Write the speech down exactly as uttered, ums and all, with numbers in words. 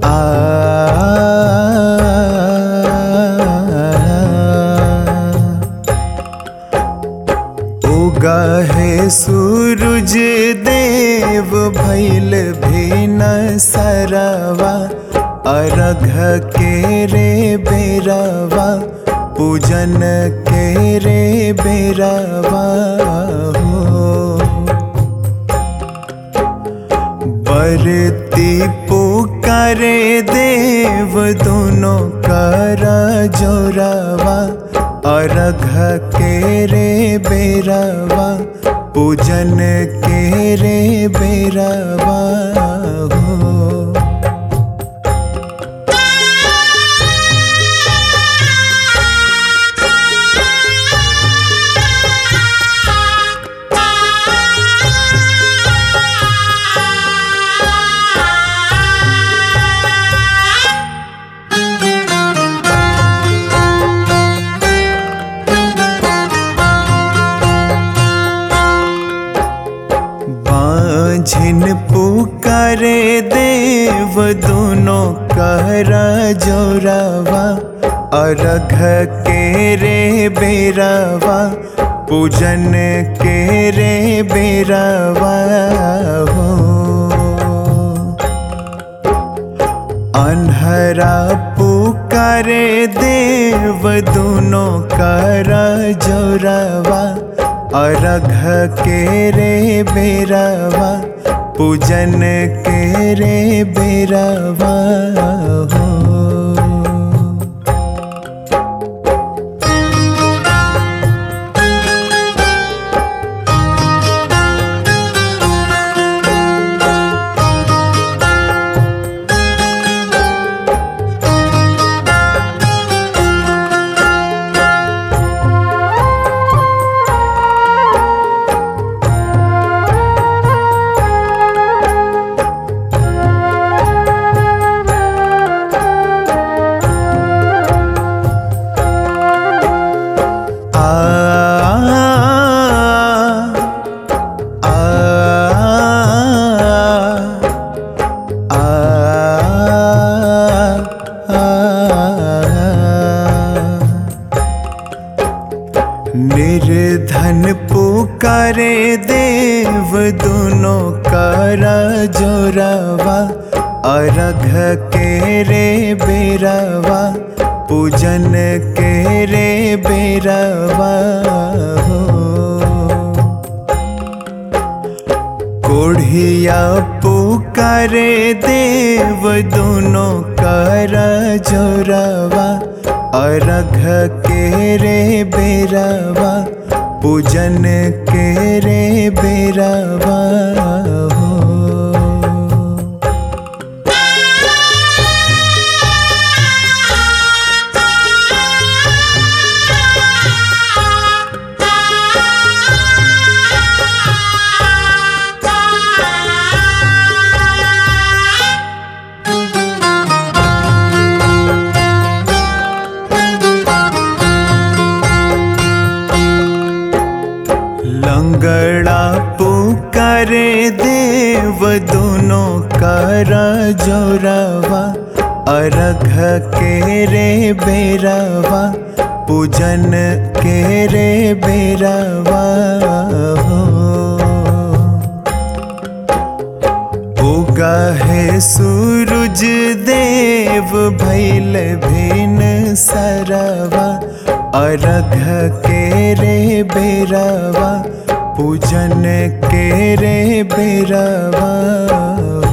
उगहे सूरज देव भइल भिन सरवा, अर्घ के रे बेरवा, पूजन के रे बेरवा हो। बरती पुकारे देव दोनों कर जोरावा, अर्घ के रे बेरवा, पूजन के रे बेरवा हो। झिन पुकारे देव दोनों कर जोरावा, अर्घ के रे बेरवा, पूजन के रे बेरवा हो। अन्हरा पुकारे देव दोनों कर जोरावा, अर्घ के रे बेरवा, पूजन के रे बेरवा हो। निर्धन पुकारे देव दोनों कर जोरावा, अर्घ के रे बेरवा, पूजन के रे बेरवा हो। कोढ़िया पुकारे देव दोनों कर जोरावा, अर्घ के रे बेरवा, पूजन के रे बेरवा हो। लंगड़ा पुकारे देव दोनों कर जोरावा, अर्घ के रे बेरवा, पूजन के रे बेरवा हो। उगहे सूरज देव भइल भिन सरवा, अर्घ के रे बेरवा, पूजन के रे बेरवा।